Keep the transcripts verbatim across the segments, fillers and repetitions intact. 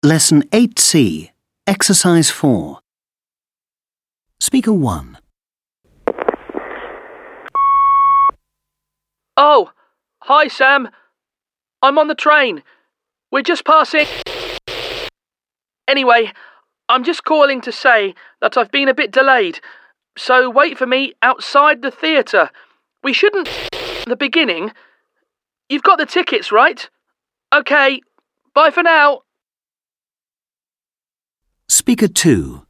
Lesson eight C, Exercise four. Speaker one. Oh, hi Sam. I'm on the train. We're just passing... Anyway, I'm just calling to say that I've been a bit delayed, so wait for me outside the theatre. We shouldn't... the beginning. You've got the tickets, right? OK, bye for now. Speaker two.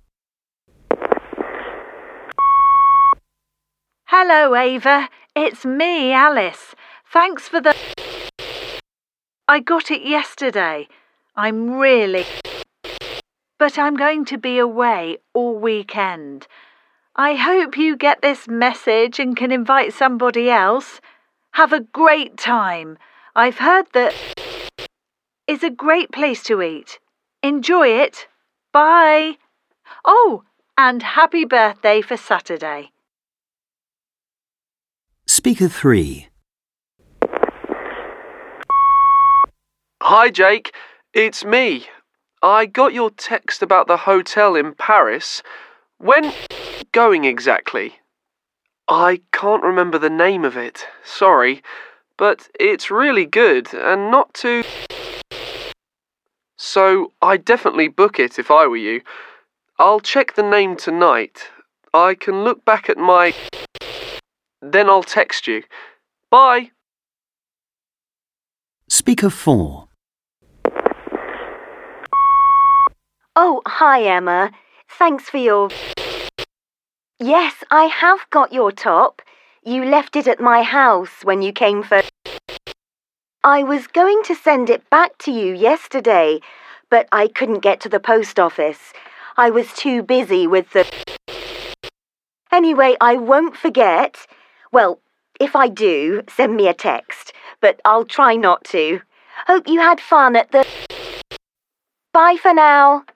Hello, Ava. It's me, Alice. Thanks for the... I got it yesterday. I'm really... But I'm going to be away all weekend. I hope you get this message and can invite somebody else. Have a great time. I've heard that it's a great place to eat. Enjoy it. Bye. Oh, and happy birthday for Saturday. Speaker three. Hi Jake, it's me. I got your text about the hotel in Paris. When going exactly? I can't remember the name of it, sorry, but it's really good and not too... So I'd definitely book it if I were you. I'll check the name tonight. I can look back at my... Then I'll text you. Bye. Speaker four. Oh, hi, Emma. Thanks for your... Yes, I have got your top. You left it at my house when you came for... I was going to send it back to you yesterday, but I couldn't get to the post office. I was too busy with the... Anyway, I won't forget. Well, if I do, send me a text, but I'll try not to. Hope you had fun at the... Bye for now.